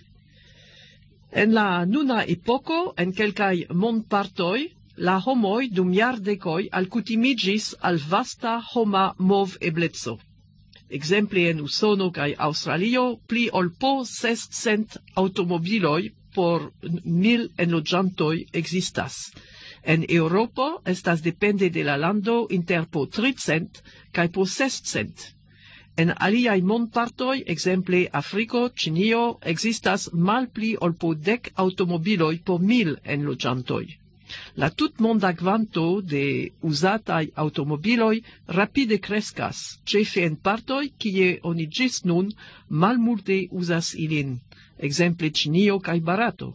En la nuna epoko, en kelkaj mondpartoj, la homoj dum jardekoj alkutimigis al vasta homa mov-ebleco. Ekzemple en Usono kaj Aŭstralio pli ol po sescent aŭtomobiloj por mil enloĝantoj ekzistas. En Eŭropo estas depende de la lando inter po tricent kaj po sescent. En aliaj mondpartoj, ekzemple Afriko, Ĉinio, ekzistas malpli ol po dek aŭtomobiloj por mil enloĝantoj. La tutmonda kvanto de uzataj aŭtomobiloj rapide kreskas, ĉefe en partoj, kie oni ĝis nun malmulte uzas ilin, ekzemple Ĉinio kaj Barato.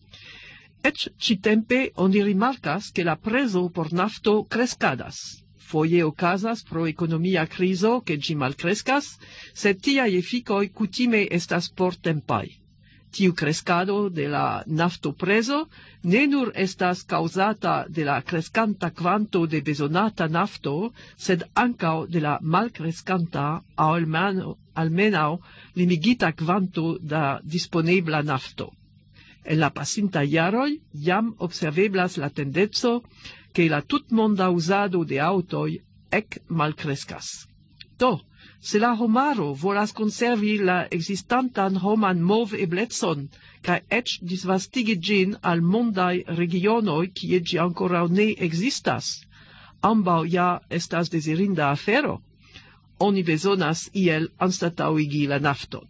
Eĉ ĉi-tempe oni rimarkas, ke la prezo por nafto kreskadas. Foje okazas pro ekonomia krizo, ke ĝi malkreskas, sed tiaj efikoj kutime estas portempaj. Tiu kreskado de la naftoprezo ne nur estas kaŭzata de la kreskanta kvanto de bezonata nafto, sed ankaŭ de la malkreskanta aŭ almeno, almenaŭ limigita kvanto da disponebla nafto. En la pasintaj jaroj jam observeblas la tendenco ke la tutmonda uzado de aŭtoj ek malkreskas. Do, se la homaro volas konservi la ekzistantan homan mov-eblecon kaj eĉ disvastigi ĝin al mondaj regionoj, kie ĝi ankoraŭ ne ekzistas, ambaŭ ja estas dezirinda afero, oni bezonas iel anstataŭigi la nafton.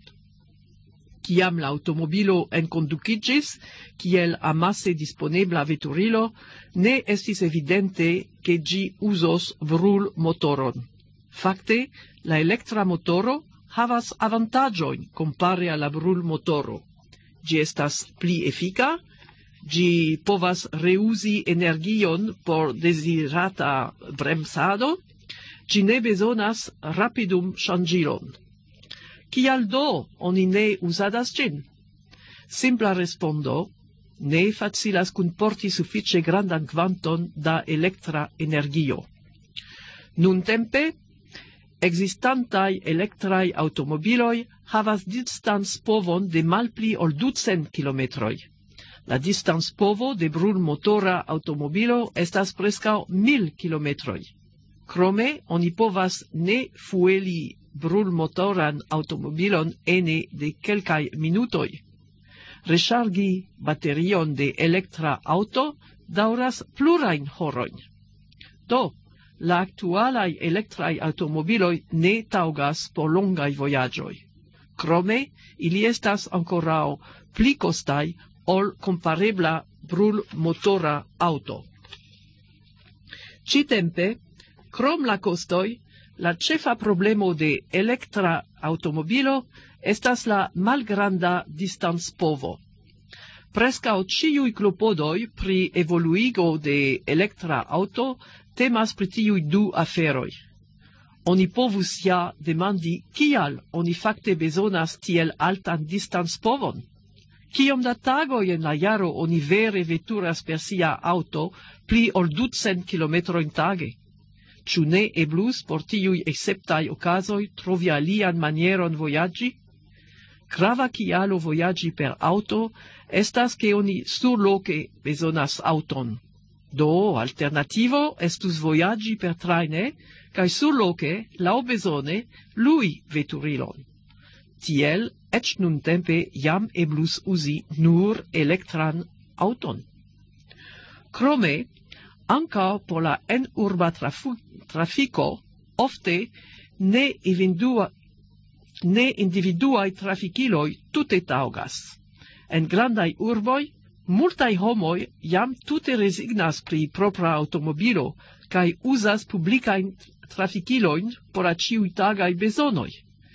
Kiam la aŭtomobilo enkondukiĝis, kiel amase disponebla veturilo, ne estis evidente ke ĝi uzos brulmotoron. Fakte, la elektra motoro havas avantaĝojn kompare al la brulmotoro. Ĝi estas pli efika, ĝi povas reuzi energion por dezirata bremsado, ĝi ne bezonas rapidum ŝanĝilon. Kial do oni ne uzadas ĝin? Simpla respondo: ne facilas kunporti sufiĉe grandan kvanton da elektra energio. Nuntempe, ekzistantaj elektraj aŭtomobiloj havas distancpovon de malpli ol ducent kilometroj. La distancpovo de brulmotora aŭtomobilo estas preskaŭ mil kilometroj. Krome, oni povas ne fueli brulmotoran aŭtomobilon ene de kelkaj minutoj. Rechargi baterion de elektra aŭto daŭras plurajn horojn. Do, la aktualaj elektraj aŭtomobiloj ne taŭgas por longaj vojaĝoj. Krome, ili estas ankoraŭ pli kostaj ol komparebla brulmotora aŭto. Ĉi-tempe, krom la kostoj, la ĉefa problemo de elektra aŭtomobilo estas la malgranda distancpovo. Preskaŭ ĉiuj klopodoj pri evoluigo de elektra aŭto temas pri tiuj du aferoj. Oni povus ja demandi kial oni fakte bezonas tiel altan distancpovon. Kiom da tagoj en la jaro oni vere veturas per sia aŭto pli ol ducent kilometrojn tage? Ĉu ne eblus por tiuj esceptaj okazoj trovi alian manieron vojaĝi? Grava kialo vojaĝi per aŭto estas ke oni surloke bezonas aŭton. Do, alternativo estus vojaĝi per trajne kaj surloke, laŭbezone, lui veturilon. Tiel, eĉ nuntempe jam eblus uzi nur elektran aŭton. Krome, ankaŭ por la enurba trafu trafiko ofte ne individua, ne individuaj trafikiloj tute taŭgas. En grandaj urboj, multaj homoj jam tute rezignas pri propra aŭtomobilo kaj uzas publikajn trafikilojn por la ĉiujtagaj bezonoj.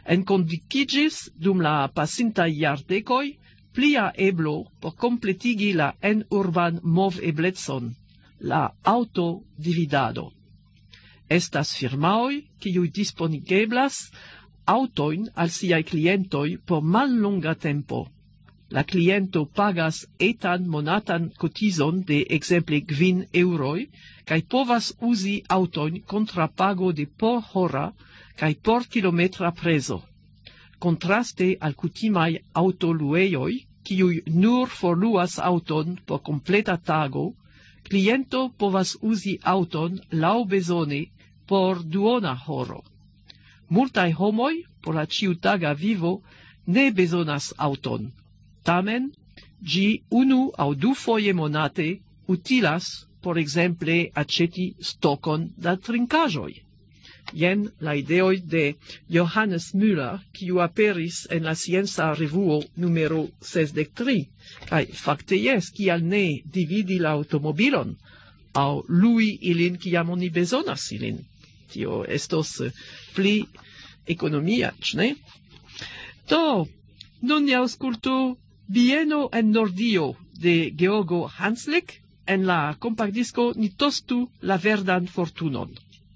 Enkondikigis dum la pasintaj jardekoj plia eblo por kompletigi la en-urban mov-eblecon, la auto-dividado. Estas firmaoj, kiuj disponigeblas autojn al siaj klientoj por mallonga tempo. La kliento pagas etan monatan kotizon de ekzemple kvin eŭroj kaj povas uzi autojn kontra pago de por hora kaj por kilometra prezo. Kontraste al kutimaj aŭtoluejoj, kiuj nur forluas auton por kompleta tago, kliento povas uzi auton laŭbezone por duona horo. Multaj homoj por la ĉiutaga vivo ne bezonas auton. Tamen, ĝi unu aŭ dufoje monate utilas, por ekzemple, aĉeti stokon da trinkaĵoj. Jen la ideoj de Johannes Müller, kiu aperis en la Scienca Revuo numero sesdek tri, kaj fakte jes, kial ne dividi la aŭtomobilon, aŭ lui ilin kiam oni bezonas ilin. Tio estos pli ekonomia, ĉu ne? Do, nun ni aŭskultu Bieno en Nordio de Georgo Hanslick, en la kompaktdisko Ni tostu la verdan fortunon.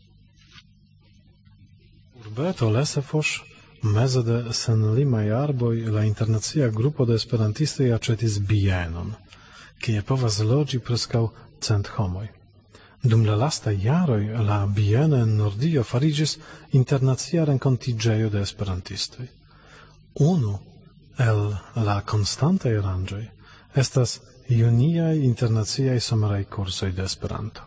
Urbeto Lesefos, meze de senlimaj arboj, la internacia grupo de esperantistoj aĉetis bienon, kie povas loĝi preskaŭ cent homoj. Dum la lastaj jaroj la bieno en Nordio fariĝis internacia renkontiĝejo de esperantistoj. Unu el la konstantaj aranĝoj estas juniaj internaciaj someraj kursoj de Esperanto.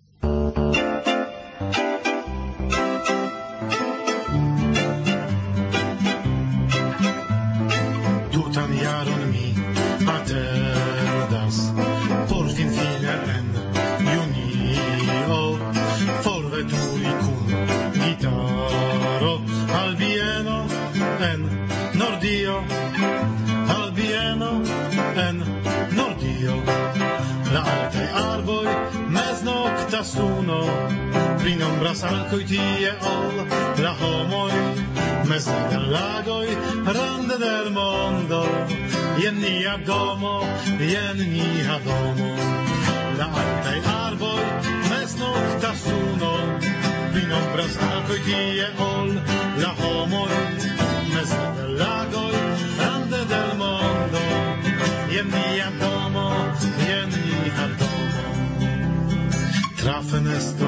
Tutan jaron mi atendas por finfine en junio forveturi kun gitaro al bieno en Nordio, al bieno en Nordio. La altaj arboj meznokta suno prinombras alkoj tie ol la homoj meze de lagoj rande del mondo. Jen nia domo, jen nia domo. La altaj arboj meznokta suno prinombras alkoj tie ol la homoj meze de lagoj rande del mondo. Jen nia domo, jen nia domo. Tra fenestro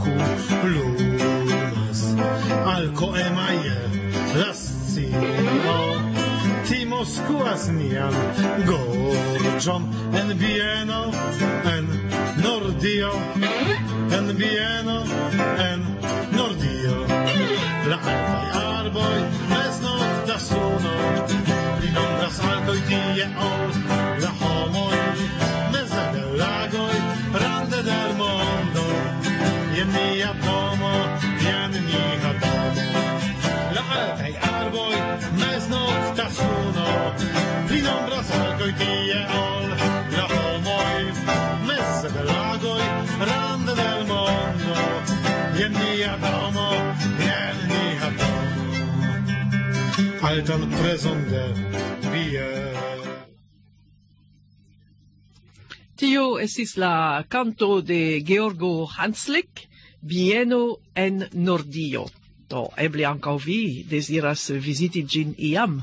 okulumas alko emaje lascino timo skuas mian gorĝon en bieno en Nordio, en bieno en Nordio. La altaj arboj meznokta suno prinombras alkoj tie ol la homoj meze de lagoj rande del mondo. Jen nia domo, jen nia domo. La altaj arboj meznokta suno prinombras alkoj tie ol la homoj meze de lagoj rande del mondo. Jen nia domo, jen nia domo. Altan prezon de bieno. Tio estis la canto de Georgo Hanslick, Bieno en Nordio. Do eble ankaŭ vi deziras viziti ĝin iam.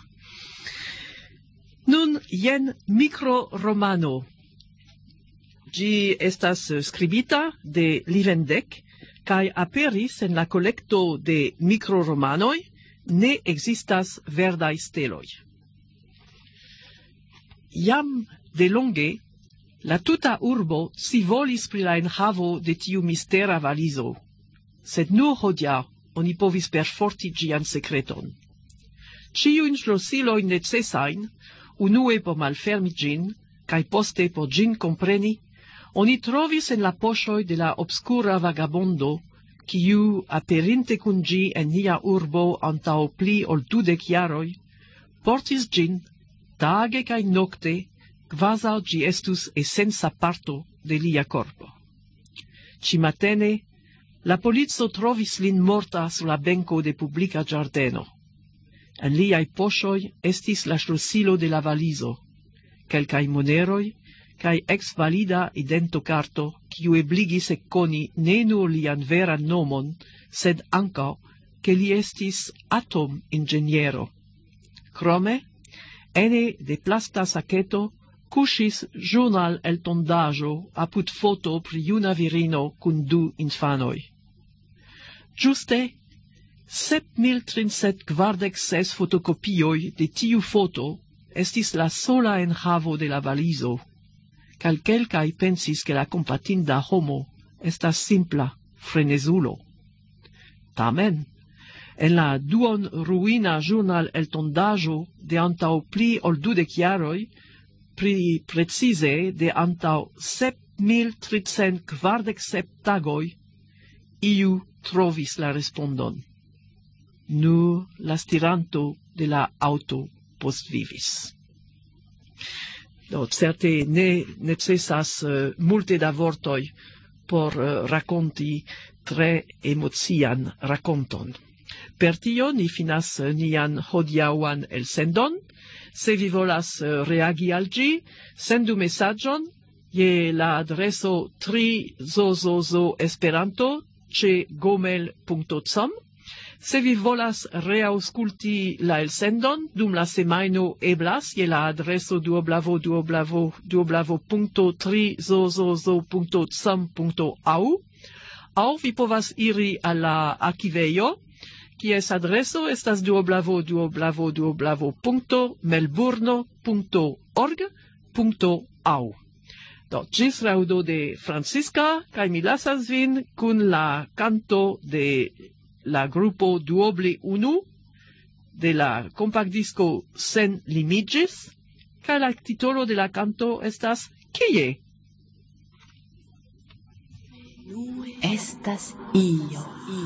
Nun jen mikroromano. Ĝi estas skribita de Livendek kaj aperis en la kolekto de mikroromanoj Ne ekzistas verdaj steloj. Jam de longe la tuta urbo scivolis pri la enhavo de tiu mistera valizo, sed nur hodiaŭ oni povis perforti ĝian sekreton. Ĉiujn ŝlosilojn necesajn, unue por malfermi ĝin, kaj poste por ĝin kompreni, oni trovis en la poŝoj de la obskura vagabondo, kiu aperinte kun ĝi en nia urbo antaŭ pli ol dudek jaroj, portis ĝin tage kaj nokte, kvazaŭ ĝi estus esenca parto de lia korpo. Ĉimatene la polico trovis lin morta sur la benko de publika ĝardeno. En liai poŝoj estis la ŝlosilo de la valizo, kelkaj moneroj kaj ex-valida identokarto, kiu ebligis ekkoni ne nur lian veran nomon, sed ankaŭ ke li estis atom-inĝeniero. Krome, ene de plasta saketo kuŝis ĵurnal-eltondaĵo apud foto pri juna virino kun du infanoj. Ĝuste sep mil tricent kvardek ses fotokopioj de tiu foto estis la sola enhavo de la valizo, kaj kelkaj pensis ke la kompatinda homo estas simpla frenezulo. Tamen, en la duon ruina ĵurnal eltondaĵo de antaŭ pli ol dudek jaroj, pri precize de antaŭ sep mil tricent kvardek sep tagoj, iu trovis la respondon. Nur la stiranto de la aŭto postvivis. Do, certe ne necesas uh, multe da vortoj por uh, rakonti tre emocian rakonton. Per tio ni finas uh, nian hodiaŭan elsendon. Se vi volas uh, reagi al ĝi, sendu mesaĝon je la adreso tri zozozo esperanto ĉe gmail punkto com. Se vi volas reaŭskulti la elsendon dum la semajno, eblas je la adreso duoblavo duoblavo duoblavo punkto tri zozozo punkto com punkto au, aŭ vi povas iri al la arkivejo, kies adreso estas duoblavo duoblavo duoblavo punkto melburno punkto org punkto au. Do, ĝis raŭdo de Francisca, kaj mi lasas vin kun la kanto de la grupo Duoble Unu de la kompaktdisko Sen Limiĝis, kaj la titolo de la kanto estas Kie? Estas io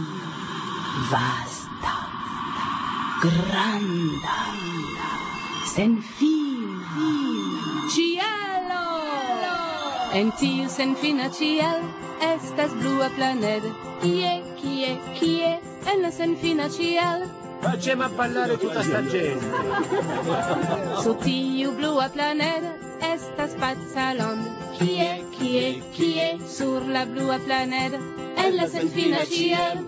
vasta, granda, sen fina, cielo! En tiu senfina ciel estas blua planedo. Kie, kie, kie, en la senfina ciel. Facciamo a ballare tutta sta gente. Su tiu blua planedo estas pazalondo. Kie, kie, kie, sur la blua planedo, en la senfina ciel.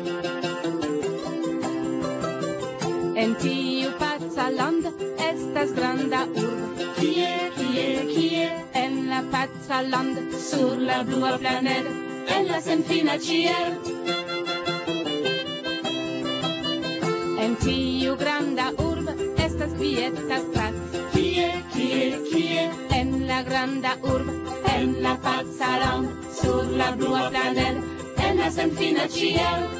En tiu pazalondo estas granda urbo. Kie, kie, kie, en la pazalondo, sur la blua planedo, en la senfina ciel. En tiu granda urbo estas kvieta placo. Kie, kie, kie, en la granda urbo, en la pazalondo, sur la blua planedo, en la senfina ciel.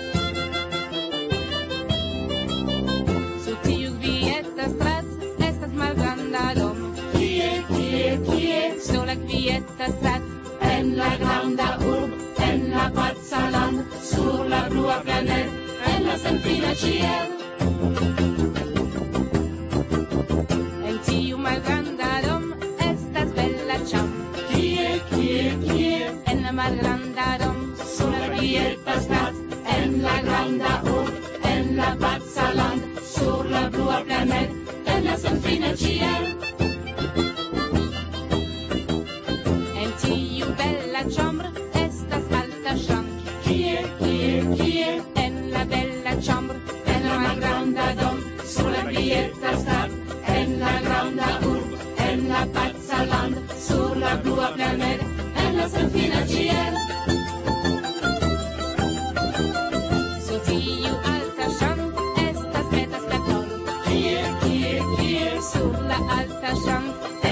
Su tiu kvieta strato estas malgranda domo. Kie, kie, kie, sola kvieta strato, en la granda urbo, en la pazalondo, sur la blua planedo, en la senfina ciel. En tiu malgranda domo estas bella ĉambro. Kie, kie, kie, en la malgranda domo, sola kvieta strato, en la granda urbo, en la pazalondo, sur la blua planedo, en la senfina ciel. En tiu bella ĉambro estas alta ŝranko. Kie, kie, kie, en la bella ĉambro, en la malgranda domo, sur la kvieta strato, en la granda urbo, en la pazalondo, sur la blua planedo, en la senfina ciel. Sur tiu alta ŝranko estas meta skatolo. Kie, kie, kie, sur la alta ŝranko